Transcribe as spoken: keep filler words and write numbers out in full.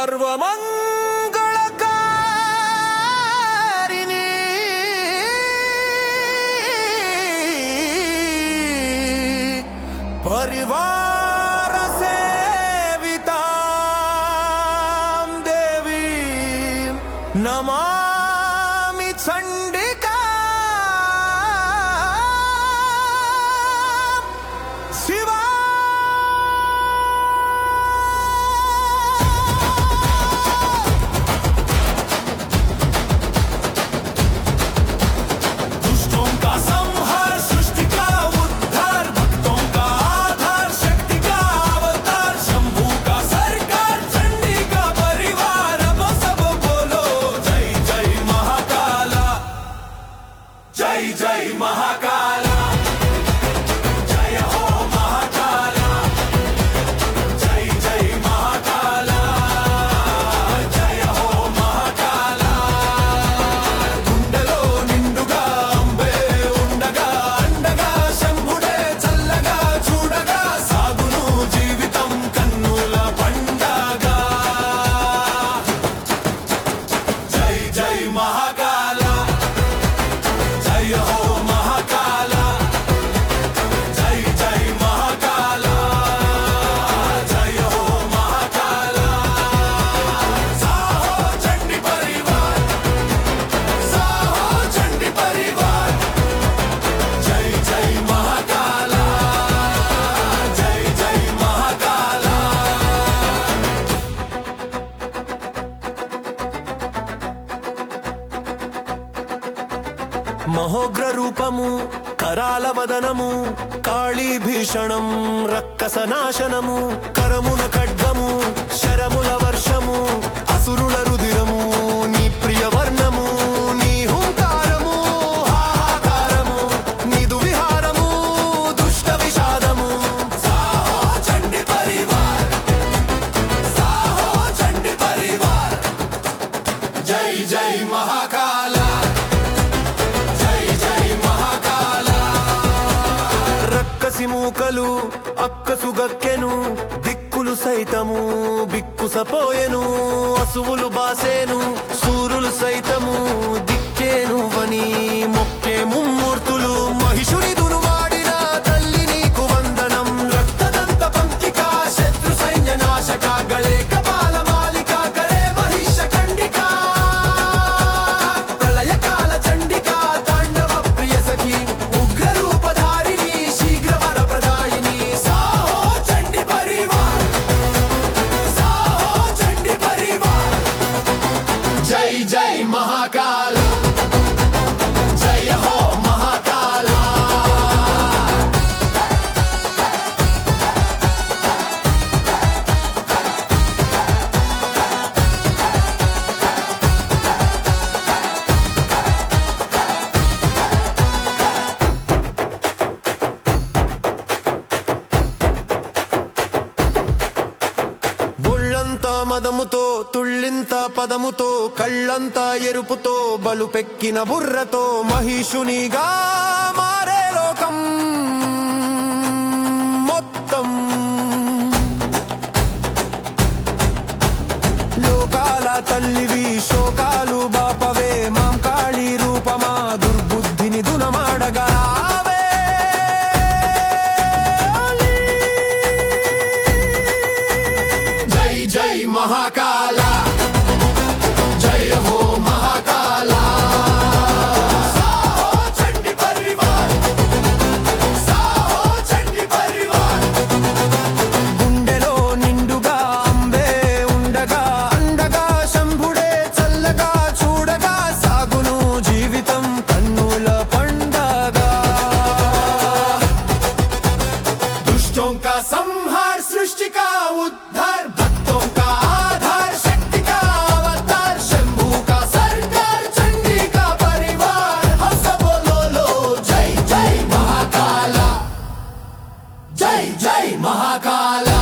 सर्वमंगलकारिणी परिवार सेवितां देवीं नमामि चंडिका शिवा जय जय महाकाला जय हो महाकाला जय जय महाकाला जय हो महाकाला गुंडलो निंडुगा अंबे उंडगा अंडगा शंभुडे चल्लगा చూడగా సాగును జీవితం కన్నుల పండగ जय जय महाकाला जय हो महाकाला जय जय महाकाला जय हो महाकाला साहो चंडी परिवार साहो चंडी परिवार जय जय महाकाला जय जय महाकाला మహోగ్ర రూపము కరాల వదనము కాళీ భీషణం రక్కస నాశనము కరమున ఖడ్గము శరముల వర్షము అసురుల రుధిరము నీ ప్రియ వర్ణము నీ హుంకారము హాహాకారము నీదు విహారము దుష్ట విషాదము సాహో చండి పరివార్ సాహో చండి పరివార్ జై జై మహాకాల మూకలు అక్కసు గక్కెను దిక్కులు సైతము బిక్కుసపోయెను అసువులు బాసేను సూరులు సైతము దిక్కేను వని మొక్కే ముమ్మూర్తులు మహిషుని దునువాడిన తల్లి నీకు వందనం రక్తదంత పంకిక శత్రు సైన్య నాశక గళే కపాల మాలిక గరే మహిష ఖండిక ప్రళయకాల చండిక తాండవ ప్రియ సఖి ఉగ్ర రూపధారిణి శీఘ్ర వరప్రదాయిని సాహో చండి పరివార్ సాహో చండి పరివార్ జై జై महाकाल जय हो महाकाल బుళ్ళంతా మదముతో తుళ్ళింత పదముతో కళ్ళంతా ఎరుపుతో బలుపెక్కిన బుర్రతో మహిషునిగా మారే లోకం మొత్తం లోకాల తల్లివి శోకాలు బాపవే మాం కాళీ రూపమా దుర్బుద్ధిని దునమాడగా जय जय महाकाला जय हो महाकाला साहो चंडी परिवार साहो चंडी परिवार गुंडెలో నిండుగా అంబే ఉండగా అండగా శంభుడే చల్లగా చూడగా సాగును జీవితం కన్నుల పండగ दुष्टों का संहार सृष्टि का उद्धार भक्तों का आधार शक्ति का अवतार शंभू का सरकार चंडी का परिवार हंस बोलो लो जय जय महाकाला जय जय महाकाला